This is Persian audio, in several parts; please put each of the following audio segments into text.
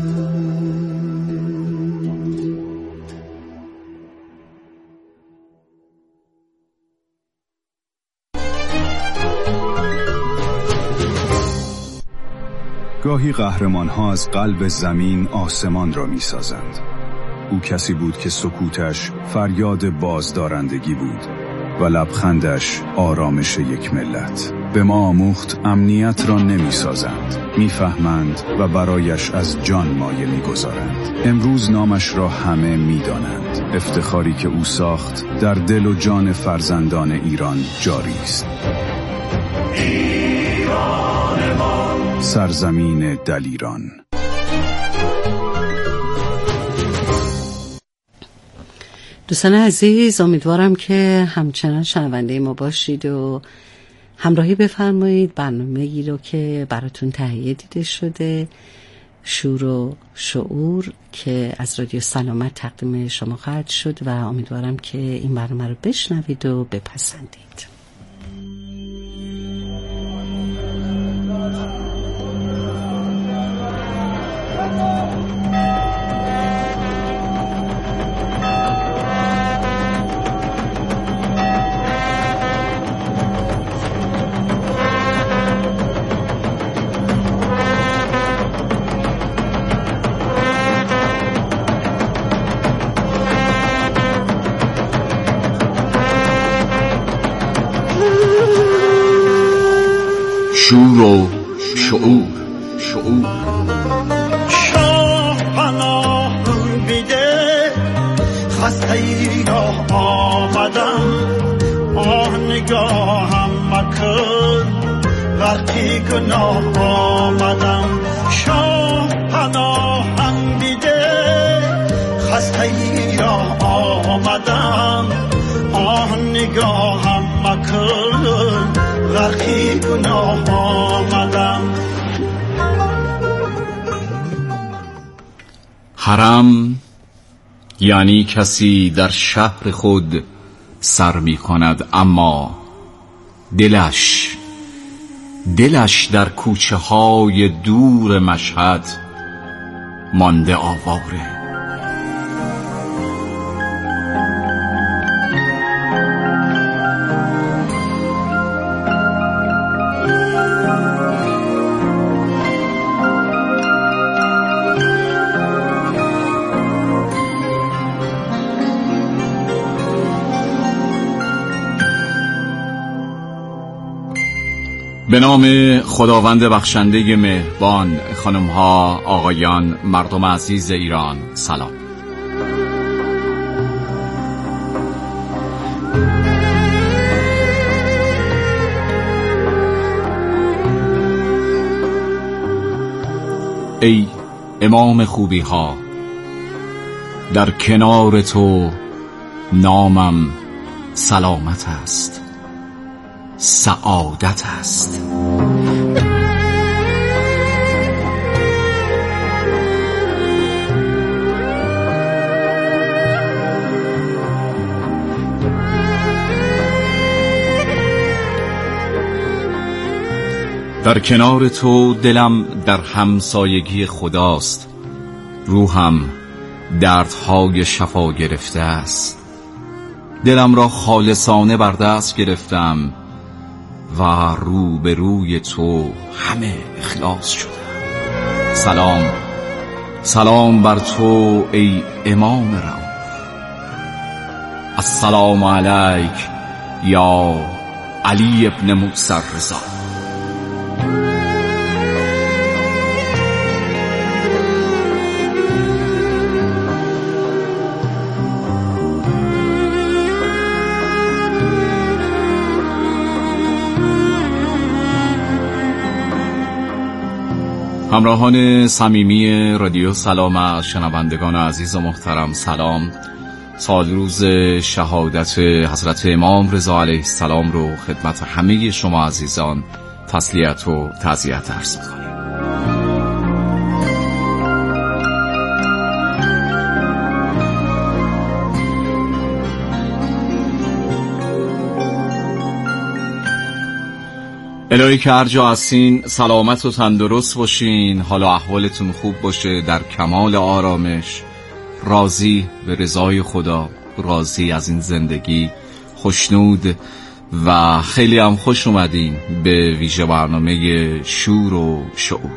گاهی قهرمان‌ها از قلب زمین آسمان را می‌سازند. او کسی بود که سکوتش فریاد بازدارندگی بود و لبخندش آرامش یک ملت. به ما آموخت امنیت را نمی‌سازند، می‌فهمند و برایش از جان مایه می‌گذارند. امروز نامش را همه می‌دانند. افتخاری که او ساخت در دل و جان فرزندان ایران جاری است. ایران ما، سرزمین دلیران. دوستان عزیز، امیدوارم که همچنان شنونده ما باشید و همراهی بفرمایید برنامه‌ای رو که براتون تهیه دیده شده، شور و شعور، که از رادیو سلامت تقدیم شما خواهد شد و امیدوارم که این برنامه رو بشنوید و بپسندید. شور و شعور. شاه پناه بیده خسته ای را آمدم، نگاهم مکن غرقی گناه آمدم. شاه پناهم بیده خسته ای را آمدم، نگاهم مکن غرقی گناه آمدم. حرم یعنی کسی در شهر خود سر می کند اما دلش در کوچه های دور مشهد مانده آواره. به نام خداوند بخشنده مهربان، خانم‌ها، آقایان، مردم عزیز ایران، سلام. ای امام خوبی ها، در کنار تو نامم سلامت است، سعادت است. در کنار تو دلم در همسایگی خداست، روحم دردهای شفا گرفته است. دلم را خالصانه بر دست گرفتم و روبروی تو همه اخلاص شدم. سلام بر تو ای امام رؤوف. السلام علیک یا علی ابن موسی الرضا. همراهان صمیمی رادیو سلام، شنوندگان عزیز و محترم، سلام. سال روز شهادت حضرت امام رضا علیه السلام رو خدمت همه شما عزیزان تسلیت و تعزیت عرض می‌کنم. الهی که هر جا هستین سلامت و تندرست باشین، حال و احوالتون خوب باشه، در کمال آرامش، راضی به رضای خدا، راضی از این زندگی، خوشنود و خیلی هم خوش اومدین به ویژه برنامه شور و شعور.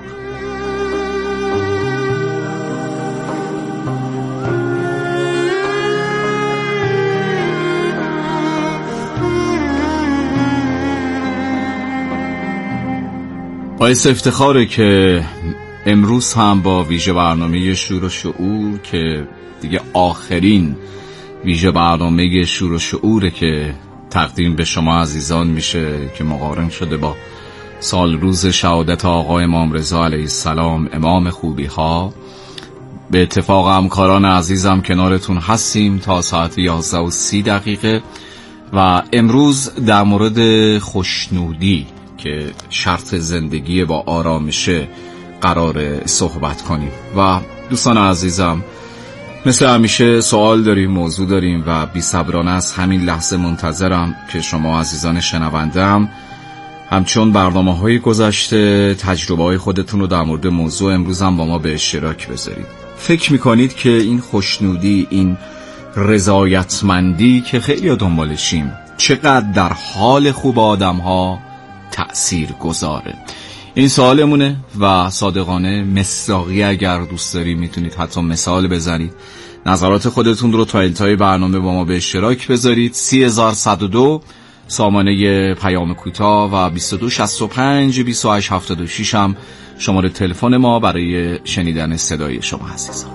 باعث افتخاره که امروز هم با ویژه برنامه شور و شعور که دیگه آخرین ویژه برنامه شور و شعوره که تقدیم به شما عزیزان میشه که مقارن شده با سال روز شهادت آقا امام رضا علیه السلام، امام خوبی ها. به اتفاق همکاران عزیزم کنارتون هستیم تا ساعت 11:30 و امروز در مورد خوشنودی که شرط زندگی با آرامشه قرار صحبت کنیم. و دوستان عزیزم مثل همیشه سوال داریم، موضوع داریم و بی صبرانه از همین لحظه منتظرم که شما عزیزان شنونده‌ام همچون برنامه‌های گذشته تجربه‌های خودتون رو در مورد موضوع امروزم با ما به اشتراک بذارید. فکر می‌کنید که این خوشنودی، این رضایتمندی که خیلی دنبالشیم چقدر در حال خوب آدم‌ها تأثیر گذاره؟ این سوالمونه و صادقانه مصداقی اگر دوست دارید میتونید حتی مثال بزنید، نظرات خودتون رو تا انتهای برنامه با ما به اشتراک بذارید. 3102 سامانه پیام کوتاه و 2265-2876 هم شماره تلفن ما برای شنیدن صدای شما عزیزان.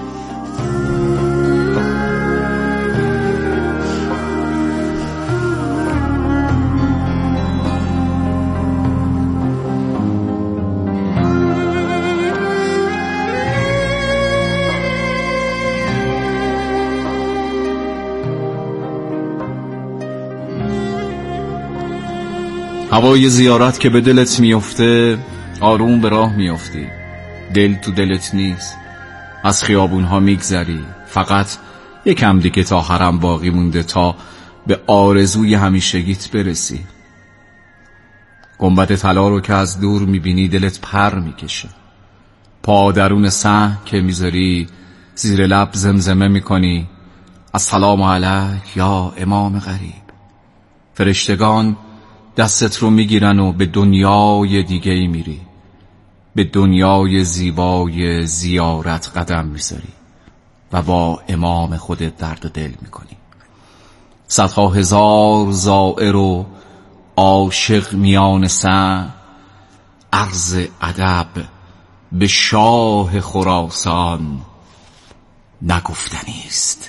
هوای زیارت که به دلت میفته آروم به راه میفتی، دل تو دلت نیست، از خیابونها میگذری، فقط یکم دیگه تا حرم باقی مونده تا به آرزوی همیشگیت برسی. گنبد طلا رو که از دور میبینی دلت پر میکشه، پا درون صحن که میذاری زیر لب زمزمه میکنی السلام علیک یا امام غریب. فرشتگان دستت رو میگیرن و به دنیای دیگه ای میری، به دنیای زیبای زیارت قدم میذاری و با امام خودت درد دل میکنی. صدها هزار زائر و عاشق میان سن، عرض ادب به شاه خراسان نگفتنی است.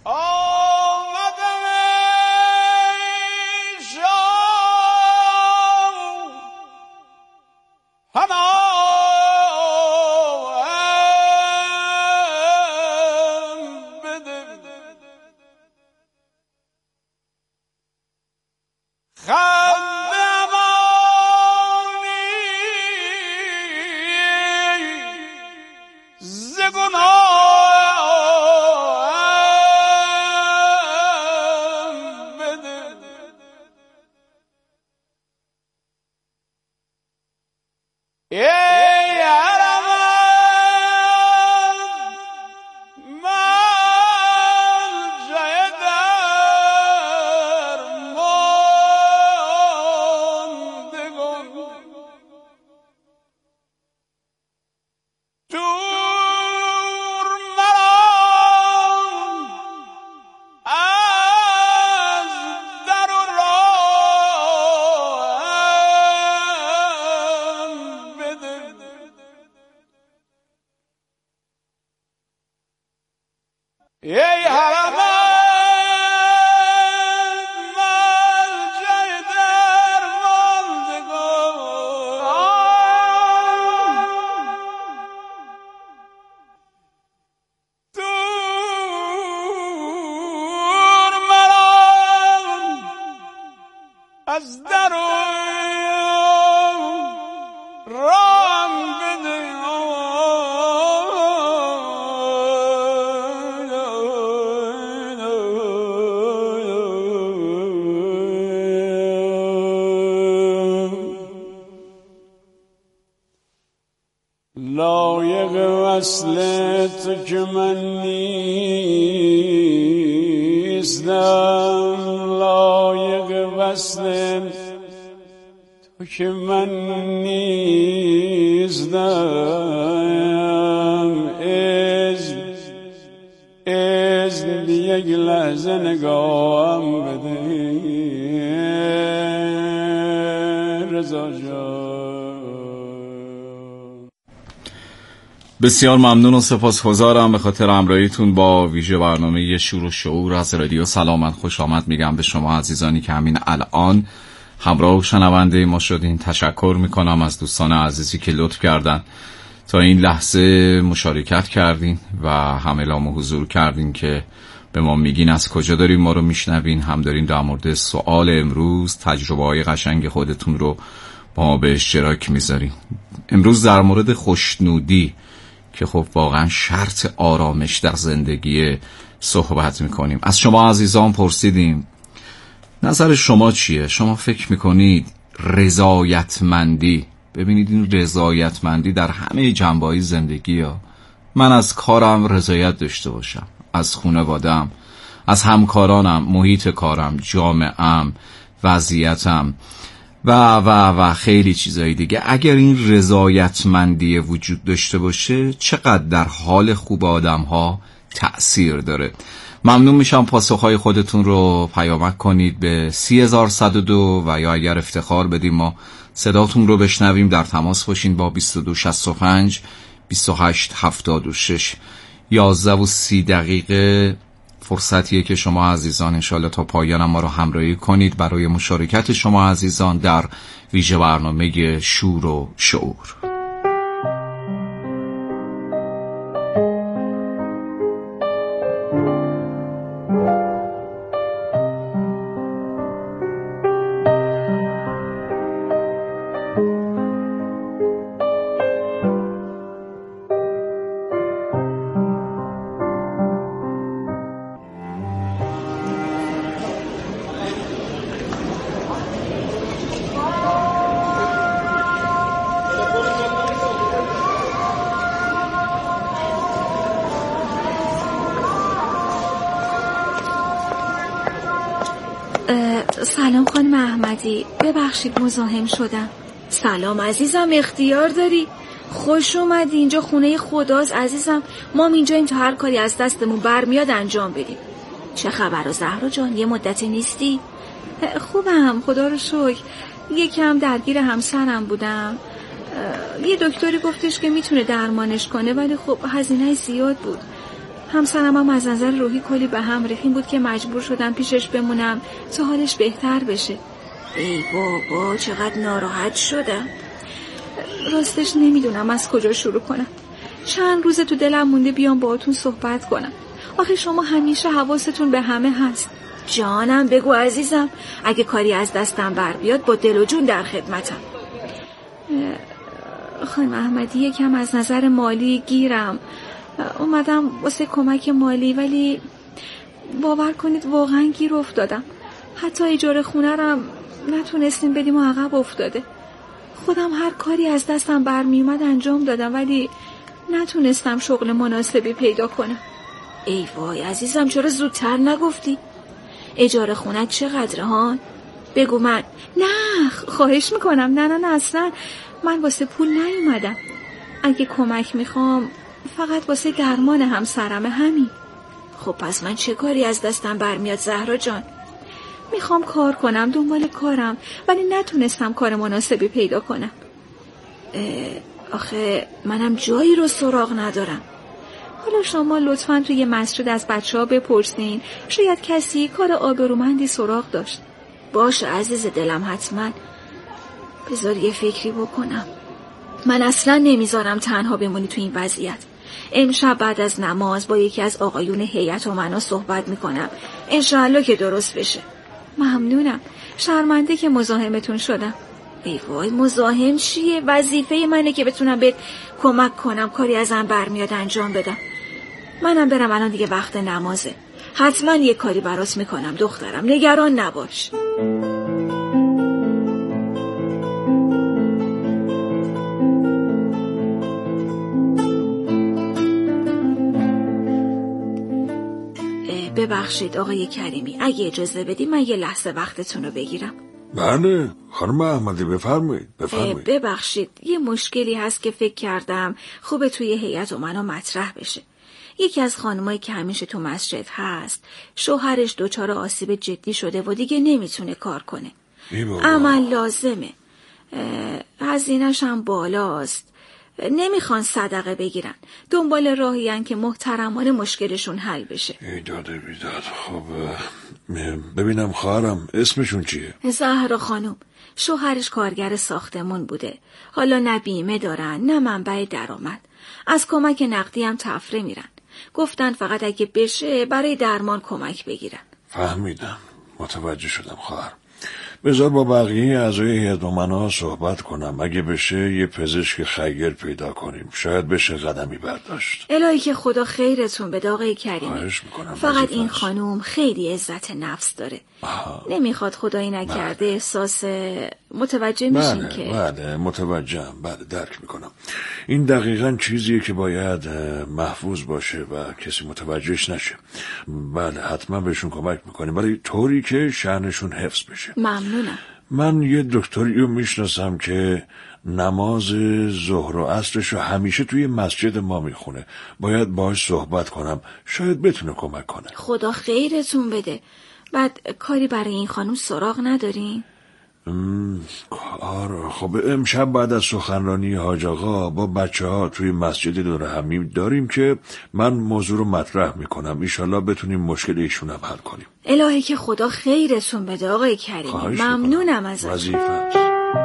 از در رام بده وصل تو که من نیستم، لایق وصل تو که من نیستم. اذن بی یک لحظه نگاهم بده رضا جان. بسیار ممنون و سپاسگزارم به خاطر همراهیتون با ویژه برنامه شور و شعور از رادیو سلام. من خوش آمد میگم به شما عزیزانی که همین الان همراه و شنونده ما شدین. تشکر میکنم از دوستان عزیزی که لطف کردن تا این لحظه مشارکت کردین و هم اعلام حضور کردین که به ما میگین از کجا دارین ما رو میشنوین، هم دارین در مورد سوال امروز تجربه‌های قشنگ خودتون رو با ما به اشتراک میذارین. امروز در مورد خوشنودی که خب واقعا شرط آرامش در زندگی صحبت میکنیم. از شما عزیزان پرسیدیم نظر شما چیه؟ شما فکر میکنید رضایتمندی، ببینید این رضایتمندی در همه جنبه‌های زندگی ها، من از کارم رضایت داشته باشم، از خانواده‌ام، از همکارانم، محیط کارم، جامعه‌ام، وضعیتم و خیلی چیزایی دیگه. اگر این رضایتمندی وجود داشته باشه چقدر در حال خوب آدم‌ها تأثیر داره. ممنون میشم پاسخهای خودتون رو پیامک کنید به 30102 و یا اگر افتخار بدیم ما صداتون رو بشنویم در تماس باشین با 2265 2876. 11:30 فرصتیه که شما عزیزان انشالله تا پایان ما رو همراهی کنید برای مشارکت شما عزیزان در ویژه برنامه شور و شعور. سلام خانم احمدی، ببخشید مزاحم شدم. سلام عزیزم، اختیار داری. خوش اومدی، اینجا خونه خداست عزیزم. ما اینجاییم تا هر کاری از دستمون برمیاد انجام بدیم. چه خبر زهرا جان؟ یه مدتی نیستی؟ خوبم خدا رو شکر. یکم درگیر همسرم بودم. یه دکتری گفتش که میتونه درمانش کنه ولی خب هزینه زیاد بود. همسرم هم از نظر روحی کلی به هم ریخت، این بود که مجبور شدم پیشش بمونم تا حالش بهتر بشه. ای بابا چقدر ناراحت شدم. راستش نمیدونم از کجا شروع کنم. چند روز تو دلم مونده بیام باهاتون صحبت کنم. آخه شما همیشه حواستون به همه هست. جانم بگو عزیزم، اگه کاری از دستم بر بیاد با دل و جون در خدمتم. خانم احمدی یکم از نظر مالی گیرم. اومدم واسه کمک مالی ولی باور کنید واقعا گیر افتادم. حتی اجاره خونه رم نتونستیم بدیم و عقب افتاده. خودم هر کاری از دستم برمی اومد انجام دادم ولی نتونستم شغل مناسبی پیدا کنم. ای وای عزیزم، چرا زودتر نگفتی؟ اجاره خونه چقدره ها؟ بگو. من نه خواهش میکنم، نه اصلا من واسه پول نیومدم. اگه کمک میخوام فقط واسه درمان همسرمه، همین. خب پس من چه کاری از دستم برمیاد زهرا جان؟ میخوام کار کنم، دنبال کارم، ولی نتونستم کار مناسبی پیدا کنم. آخه منم جایی رو سراغ ندارم. حالا شما لطفاً توی مسجد از بچه‌ها بپرسین، شاید کسی کار آبرومندی سراغ داشت. باشه عزیز دلم، حتما. بذار یه فکری بکنم. من اصلا نمیذارم تنها بمونی تو این وضعیت. امشب بعد از نماز با یکی از آقایون هیئت امنا صحبت میکنم، انشالله که درست بشه. ممنونم، شرمنده که مزاحمتون شدم. ای وای مزاحم چیه؟ وظیفه منه که بتونم بهت کمک کنم، کاری ازم برمیاد انجام بدم. منم برم، الان دیگه وقت نمازه. حتما یه کاری برات میکنم دخترم، نگران نباش. ببخشید آقای کریمی، اگه اجازه بدی من یه لحظه وقتتون رو بگیرم. بله خانم احمدی بفرمایید. ببخشید یه مشکلی هست که فکر کردم خوبه توی هیئت منو مطرح بشه. یکی از خانمایی که همیشه تو مسجد هست شوهرش دچار آسیب جدی شده و دیگه نمیتونه کار کنه. عمل لازمه، هزینه‌ش هم بالاست، نمیخوان صدقه بگیرن، دنبال راهیان که محترمانه مشکلشون حل بشه. ایداد بیداد. خب ببینم خواهرم اسمشون چیه؟ زهرا خانم. شوهرش کارگر ساختمون بوده، حالا نه بیمه دارن نه منبع درآمد، از کمک نقدی هم تفره میرن. گفتن فقط اگه بشه برای درمان کمک بگیرن. فهمیدم، متوجه شدم خواهر. بذار با بقیه اعضای هیئت امنا صحبت کنم، اگه بشه یه پزشک خیر پیدا کنیم، شاید بشه قدمی برداشت. الهی که خدا خیرتون بده آقای کریمی. خواهش میکنم. فقط این خانوم خیلی عزت نفس داره. نمیخواد خدایی نکرده احساس متوجه میشین که بله متوجهم، بله درک میکنم. این دقیقاً چیزیه که باید محفوظ باشه و کسی متوجهش نشه. بله حتما بهشون کمک میکنیم، ولی طوری که شأنشون حفظ بشه. ممنونم. من یه دکتری رو میشناسم که نماز ظهر و عصرشو همیشه توی مسجد ما میخونه، باید باهاش صحبت کنم، شاید بتونه کمک کنه. خدا خیرتون بده. بعد کاری برای این خانم سراغ ندارین؟ خب امشب بعد از سخنرانی حاج آقا با بچه‌ها توی مسجد دور همی داریم که من موضوع رو مطرح میکنم، ایشالله بتونیم مشکل ایشون هم حل کنیم. الهی که خدا خیرتون بده آقای کریمی. ممنونم ازتون. وظیفه.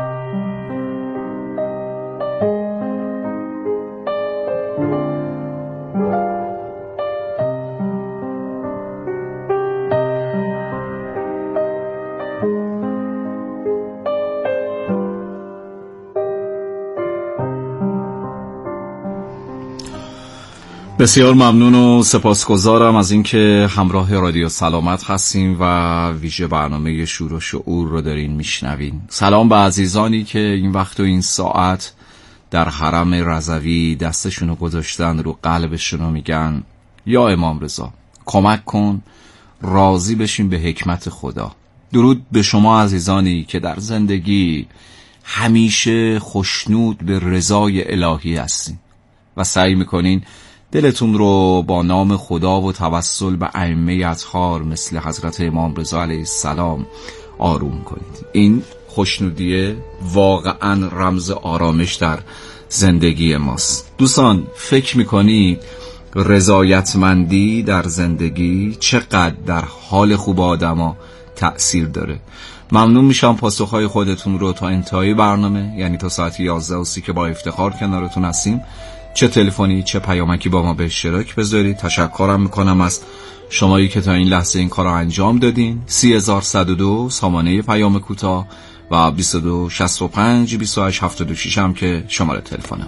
بسیار ممنون و سپاسگزارم از اینکه همراه رادیو سلامت هستیم و ویژه برنامه شور و شعور رو دارین میشنوین. سلام به عزیزانی که این وقت و این ساعت در حرم رضوی دستشونو گذاشتن رو قلبشون و میگن یا امام رضا کمک کن راضی بشین به حکمت خدا. درود به شما عزیزانی که در زندگی همیشه خوشنود به رضای الهی هستین و سعی میکنین دلتون رو با نام خدا و توسل به ائمه اطهار مثل حضرت امام رضا علیه السلام آروم کنید. این خوشنودیه واقعا رمز آرامش در زندگی ماست. دوستان فکر میکنید رضایتمندی در زندگی چقدر در حال خوب آدما تأثیر داره؟ ممنون میشم پاسخهای خودتون رو تا انتهای برنامه، یعنی تا ساعت 11:30 که با افتخار کنارتون هستیم، چه تلفنی چه پیامکی با ما به اشتراک بذارید. تشکرم میکنم از شمایی که تا این لحظه این کار رو انجام دادین. 3102 سامانه پیام کوتاه و 2265 2876 هم که شماره تلفنم.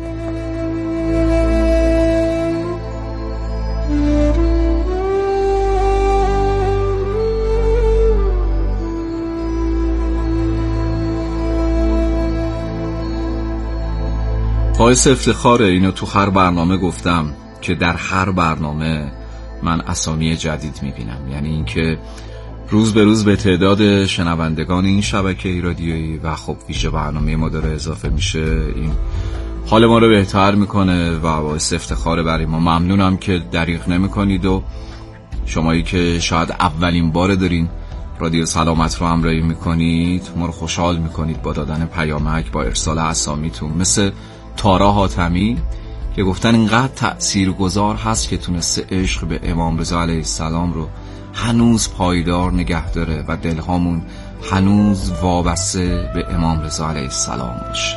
باعث افتخاره، اینو تو هر برنامه گفتم که در هر برنامه من اسامی جدید میبینم، یعنی اینکه روز به روز به تعداد شنوندگان این شبکه رادیویی و خب ویژه برنامه ما داره اضافه میشه. این حال ما رو بهتر میکنه و باعث افتخاره برای ما. ممنونم که دریغ نمیکنید و شمایی که شاید اولین بار دارین رادیو سلامت رو همراهی میکنید ما رو خوشحال میکنید با دادن پیامک، با ارسال اسامیتون، مثل تارا حاتمی که گفتن اینقدر تأثیرگذار هست که تونسته عشق به امام رضا علیه السلام رو هنوز پایدار نگه داره و دلهامون هنوز وابسته به امام رضا علیه السلام باشه.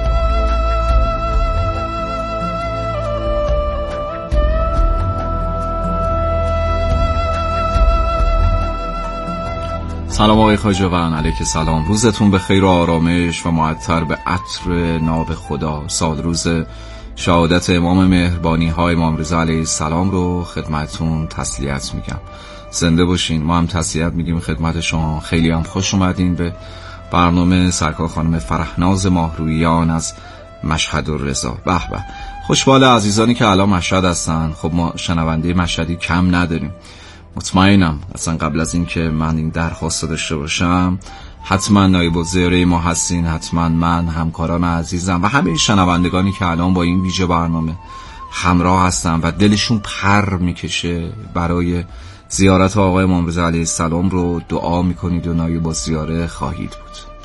سلام آقای خواجوان، علیک سلام. روزتون به خیر و آرامش و معطر به عطر ناب خدا. سال روز شهادت امام مهربانی ها امام رضا علیه السلام رو خدمتون تسلیت میگم. زنده باشین. ما هم تسلیت میگیم خدمت شما. خیلی هم خوش اومدین به برنامه سرکار خانم فرحناز ماهرویان از مشهد الرضا. به به. خوشبال عزیزانی که الان مشهد هستن. خب ما شنونده مشهدی کم نداریم. مطمئنم اصلا قبل از این که من این درخواست داشته باشم حتما نایب الوزراء ما هستین، حتما من، همکاران عزیزم و همه شنوندگانی که الان با این ویژه برنامه همراه هستن و دلشون پر میکشه برای زیارت آقای امام رضا علیه السلام رو دعا میکنید و نایب الزیاره خواهید بود.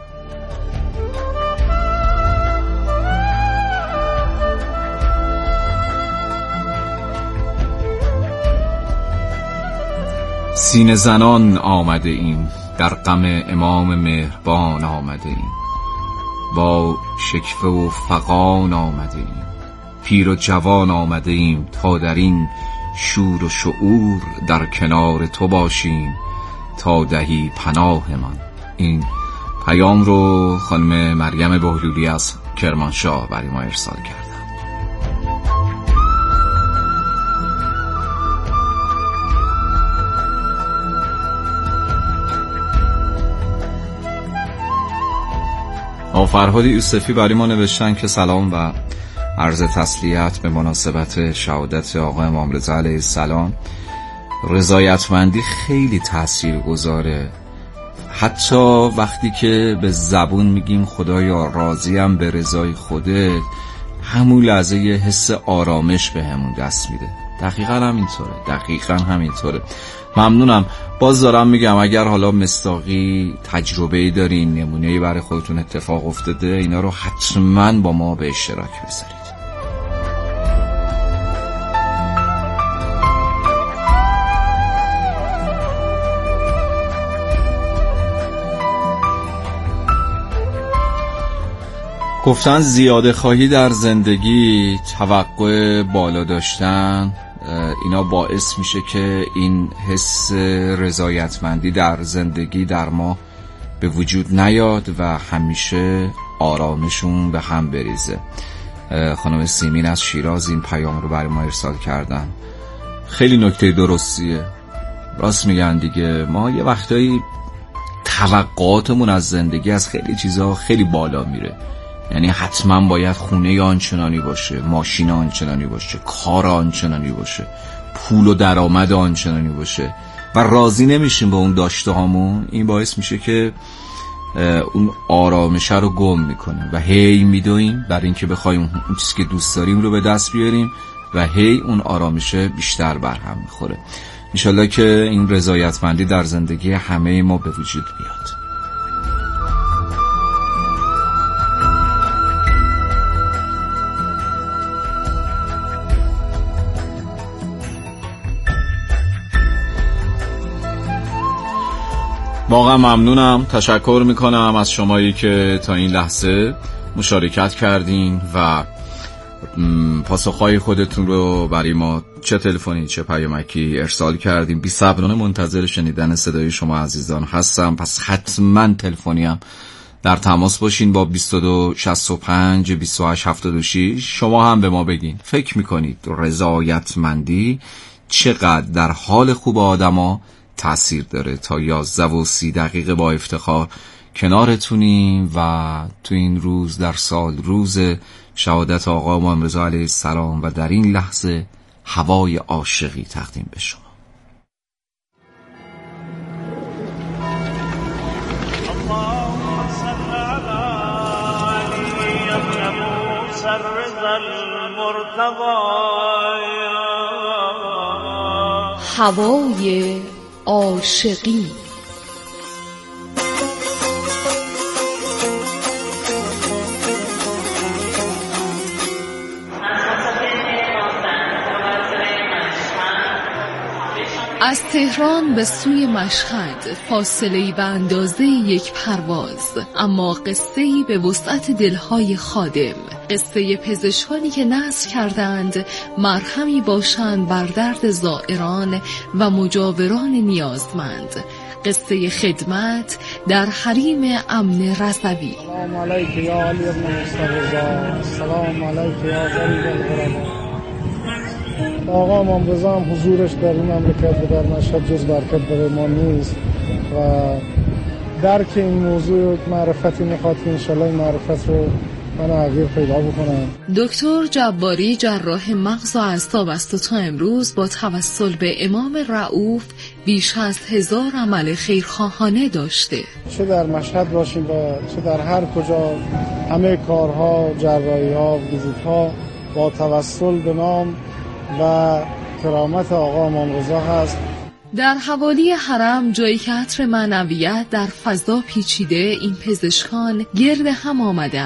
سینه زنان آمده ایم، در غم امام مهربان آمده ایم، با شکوه و فغان آمده ایم، پیر و جوان آمده ایم تا در این شور و شعور در کنار تو باشیم تا دهی پناهمان. این پیام رو خانم مریم بهلولی از کرمانشاه برای ما ارسال کردن. فرهاد یوسفی برای ما نوشتن که سلام و عرض تسلیت به مناسبت شهادت آقای امام رضا علیه السلام. رضایتمندی خیلی تاثیرگذاره، حتی وقتی که به زبون میگیم خدایا راضیم به رضای خودت، همون لحظه یه حس آرامش به همون دست میده. دقیقا همینطوره. ممنونم. باز دارم میگم اگر حالا مصداقی تجربه‌ای دارین، نمونه‌ای برای خودتون اتفاق افتاده، اینا رو حتما با ما به اشتراک بذارید. گفتن زیاده خواهی در زندگی، توقع بالا داشتن، اینا باعث میشه که این حس رضایتمندی در زندگی در ما به وجود نیاد و همیشه آرامشون به هم بریزه. خانم سیمین از شیراز این پیام رو برای ما ارسال کردن. خیلی نکته درستیه، راست میگن دیگه. ما یه وقتایی توقعاتمون از زندگی از خیلی چیزا خیلی بالا میره، یعنی حتما باید خونه آنچنانی باشه، ماشین آنچنانی باشه، کار آنچنانی باشه، پول و درآمد آنچنانی باشه و راضی نمیشیم به اون داشته هامون. این باعث میشه که اون آرامشه رو گم میکنه و هی میدویم برای اینکه بخوایم اون چیزی که دوست داریم رو به دست بیاریم و هی اون آرامشه بیشتر برهم میخوره. انشالله که این رضایتمندی در زندگی همه ما به وجود بیاد. واقعا ممنونم، تشکر میکنم از شمایی که تا این لحظه مشارکت کردین و پاسخهای خودتون رو برای ما چه تلفنی چه پیامکی ارسال کردین. بی‌صبرانه منتظر شنیدن صدای شما عزیزان هستم، پس حتما تلفنی هم در تماس باشین با 2265 2876. شما هم به ما بگین فکر میکنید رضایتمندی چقدر در حال خوب آدما تأثیر داره. تا 11 و 30 دقیقه با افتخار کنارتونیم و تو این روز در سال روز شهادت آقا امام رضا علیه السلام و در این لحظه هوای عاشقی تقدیم به شما. هوای عاشقی. از تهران به سوی مشهد فاصله‌ای به اندازه یک پرواز، اما قصه‌ای به وسعت دلهای خادم، قصه پزشکانی که نذر کردند مرهمی باشند بر درد زائران و مجاوران نیازمند، قصه خدمت در حریم امن رضوی. سلام علیک یا علی بن مصطفی، سلام علیک یا غریب الغربا. آقا امام رضا هم حضورش در این مملکت و در مشهد جز برکت برای ما نیست و درک این موضوع معرفتی میخواد که انشالله این معرفت رو من تغییر پیدا بکنم. دکتر جباری جراح مغز و اعصاب است و تا امروز با توسل به امام رؤوف بیش از 1000 عمل خیرخواهانه داشته. چه در مشهد باشیم و چه در هر کجا، همه کارها، جراحی‌ها، ویزیت‌ها با توسل به نام و کرامت آقا امام رضا هست. در حوالی حرم، جایی که عطر معنویت در فضا پیچیده، این پزشکان گرد هم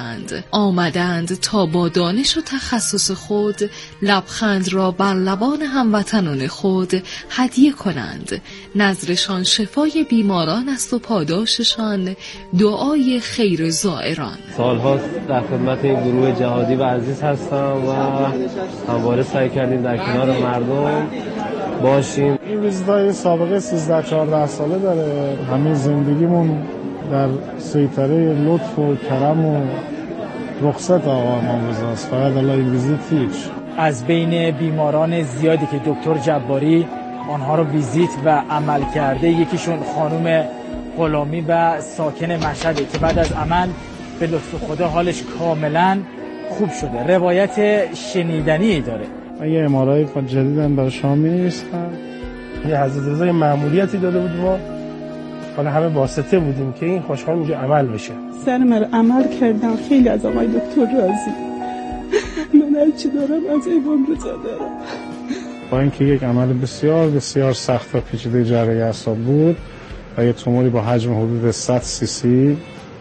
آمدند تا با دانش و تخصص خود لبخند را بر لبان هموطنان خود هدیه کنند. نظرشان شفای بیماران است و پاداششان دعای خیر زائران. سال‌هاست در خدمت این گروه جهادی و عزیز هستم و همواره سعی کردیم در کنار مردم باشیم. این ویزیت‌های سابقه 13-14 ساله داره. همه زندگیمون در سیطره لطف و کرم و رخصت آقا امام رضا است. فقط الله این ویزیت هیچ. از بین بیماران زیادی که دکتر جباری آنها رو ویزیت و عمل کرده، یکیشون خانم غلامی و ساکن مشهده که بعد از عمل به لطف خدا حالش کاملا خوب شده. روایت شنیدنی داره. من یه امارای جدیدن برای شما می‌نویسم. یه حضرت رضا معمولیتی داده بود، ما حالا همه واسطه بودیم که این خوشحال میگه عمل بشه. سر من عمل کردم، خیلی از آقای دکتر راضی. من هر چی دارم از امام رضا دارم. با اینکه یک عمل بسیار بسیار سخت و پیچیده جراحی اعصاب بود و یه توموری با حجم حدود 100 cc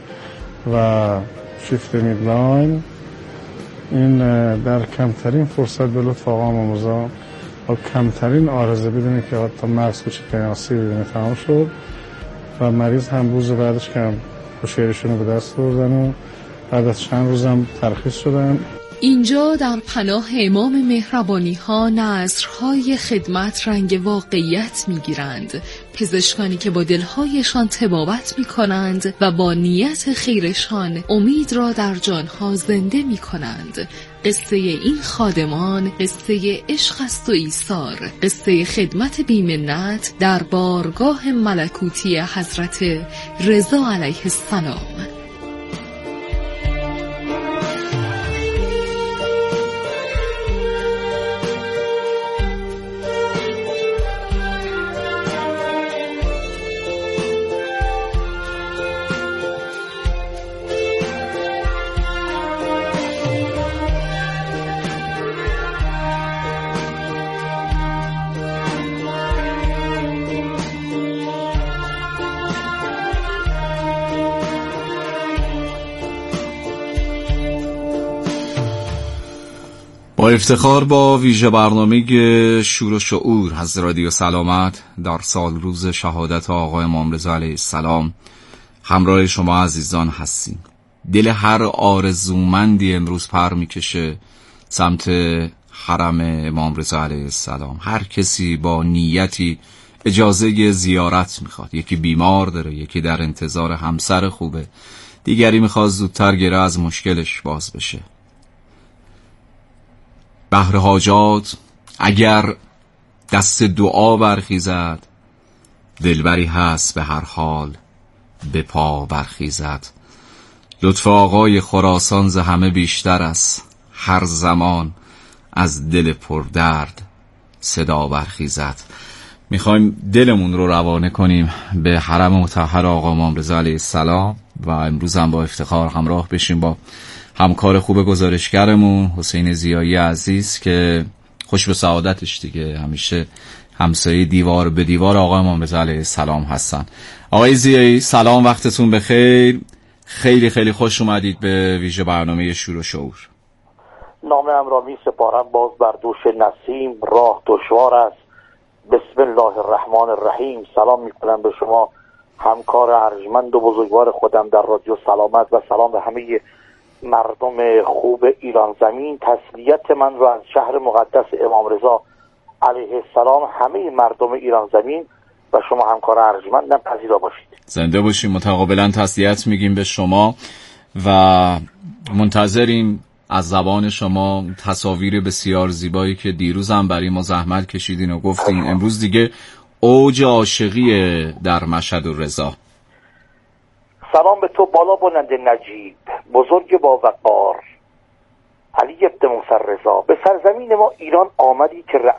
و شیفت میدلاین، این در کمترین فرصت به لطف آقا امام رضا با کمترین عارضه بدونه که حتی مغز کوچکترین آسیبی بدونه تمام شد و مریض هم روز بعدش که هوشیاریشون رو به دست آوردن و بعد از چند روزم ترخیص شدن. اینجا در پناه امام مهربانی ها نظرهای خدمت رنگ واقعیت می گیرند. پزشکانی که با دلهایشان طبابت می کنند و با نیت خیرشان امید را در جانها زنده می کنند. قصه این خادمان قصه عشق است و ایثار، قصه خدمت بی‌منت در بارگاه ملکوتی حضرت رضا علیه السلام. با افتخار با ویژه برنامه شور و شعور از رادیو سلامت در سال روز شهادت آقا امام رضا علیه السلام همراه شما عزیزان هستیم. دل هر آرزومندی امروز پر میکشه سمت حرم امام رضا علیه السلام. هر کسی با نیتی اجازه زیارت میخواد. یکی بیمار داره، یکی در انتظار همسر خوبه، دیگری میخواد زودتر گره از مشکلش باز بشه. بهر حاجات اگر دست دعا برخیزد، دلبری هست به هر حال به پا برخیزد. لطف آقای خراسان ز همه بیشتر است، هر زمان از دل پردرد صدا برخیزد. میخوایم دلمون رو روانه کنیم به حرم مطهر آقا امام رضا علیه السلام و امروز هم با افتخار همراه بشیم با همکار خوب گزارشگرمون حسین ضیایی عزیز که خوش به سعادتش دیگه، همیشه همسایه دیوار به دیوار آقا امام رضا علیه السلام هستن. آقای ضیایی سلام، وقتتون بخیر. خیلی خیلی خوش اومدید به ویژه برنامه شور و شعور. نامه‌ام را می سپارم باز بر دوش نسیم، راه دشوار است، بسم الله الرحمن الرحیم. سلام می کنم به شما همکار ارجمند و بزرگوار خودم در رادیو سلامت و سلام به همه مردم خوب ایران زمین. تسلیت من را از شهر مقدس امام رضا علیه السلام همه مردم ایران زمین و شما همکار ارجمندم پذیرا باشید. زنده باشیم. متقابلا تسلیت میگیم به شما و منتظریم از زبان شما تصاویر بسیار زیبایی که دیروز هم برای ما زحمت کشیدین و گفتین امروز دیگه اوج عاشقی در مشهد و رضا. سلام به تو بالا بلند نجیب، بزرگ با وقار، علی ابن موسی رضا. به سرزمین ما ایران آمدی که